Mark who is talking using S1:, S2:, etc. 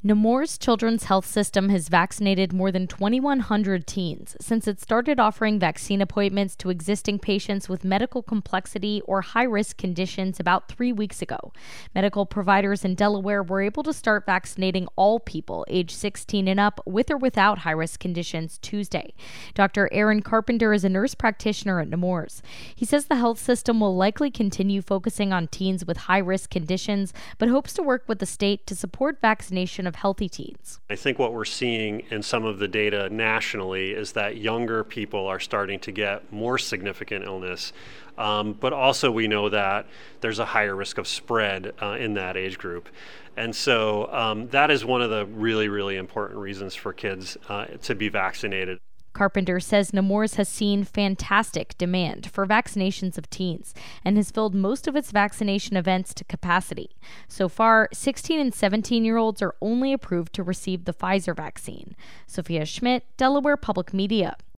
S1: Nemours Children's Health System has vaccinated more than 2,100 teens since it started offering vaccine appointments to existing patients with medical complexity or high-risk conditions about 3 weeks ago. Medical providers in Delaware were able to start vaccinating all people age 16 and up with or without high-risk conditions Tuesday. Dr. Aaron Carpenter is a nurse practitioner at Nemours. He says the health system will likely continue focusing on teens with high-risk conditions, but hopes to work with the state to support vaccination of healthy teens.
S2: I think what we're seeing in some of the data nationally is that younger people are starting to get more significant illness, but also we know that there's a higher risk of spread in that age group. And so that is one of the really, really important reasons for kids to be vaccinated.
S1: Carpenter says Nemours has seen fantastic demand for vaccinations of teens and has filled most of its vaccination events to capacity. So far, 16 and 17-year-olds are only approved to receive the Pfizer vaccine. Sophia Schmidt, Delaware Public Media.